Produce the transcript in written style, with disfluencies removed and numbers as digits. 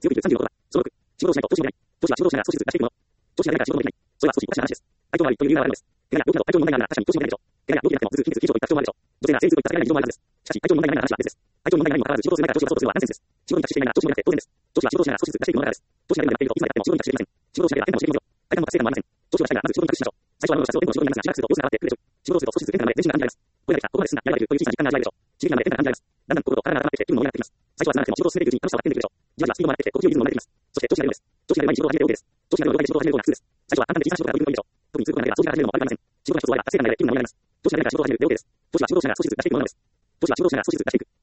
強く35度だ。その6、仕事をしないと調子に乗れない。調子は仕事をしながら少しずつ出していくもの。調子が出ないから仕事もできない。それは少しおかしな話です。体調が悪いという理由があるのです。怪我や病気など体調に問題があるなら確かに調子も出ないでしょう。怪我や病気なくても頭痛、筋肉、緊張といった不調もあるでしょう。女性が生理痛といった避けられない事情もあるはずです。しかし、体調に問題がないなら話は別です。体調に問題がないにもかかわらず仕事をする前から調子がそうとするのはナンセンスです。仕事に達していないなら調子も良くて当然です。調子は仕事をしながら少しずつ出していくものだからです。調子が出るまでやっているといつまでやっても仕事に達していきません。仕事をしなければ変化もしていきますよ。体感も達成感もありません。調子がしたいならまず仕事に託しましょう。最初は物を2つをテンポの仕事になりますが、しばらくすると様子が変わってくるでしょう。仕事をすると少しずつ変化が生まれ、全身が感じられます。これだけか、ここまですんな、やればいるという小さな実感が味わえるでしょう。刺激が生まれ変化が感じられます。だんだん心と体が温まってきて気分も盛り上がってきます。最初はつまらなくても仕事を進めていくうちに楽しさを発見できるでしょう。じわじわスピードも上がってきて心地よいリズムも生まれてきます。そして調子が出るのです。調子が出る前に仕事を始めて OK です。調子が出る状態で仕事を始めるのが普通です。最初は簡単で小さな仕事から取り組むといいでしょう。特に通過が長いから長時間始めるのも悪くありません。仕事が一つ終われば達成感が得られ気分が盛り上がります。調子が出るから仕事を始めるで OK です。調子は仕事をしながら少しずつ出していくものです。調子は仕事をしながら少しずつ出していく。